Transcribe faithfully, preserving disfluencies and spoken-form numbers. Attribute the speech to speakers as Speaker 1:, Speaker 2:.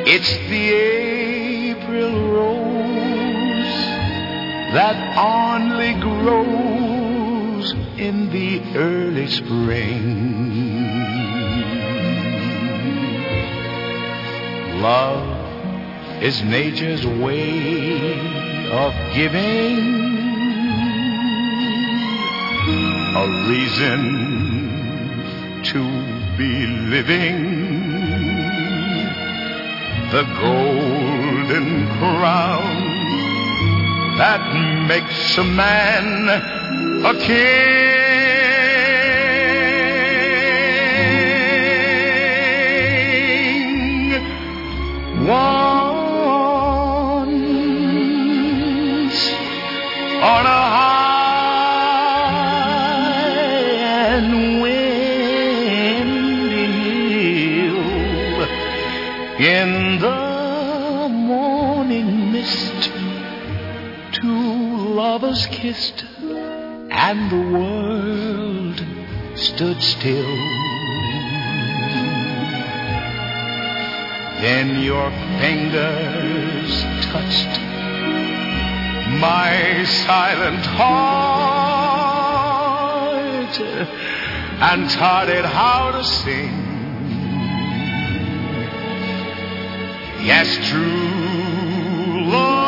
Speaker 1: It's the April rose that only grows in the early spring. Love is nature's way of giving a reason to be living. The golden crown that makes a man a king. Once on a high and windy hill, in the morning mist, two lovers kissed, and the world stood still. Then your fingers touched my silent heart and taught it how to sing. Yes, true love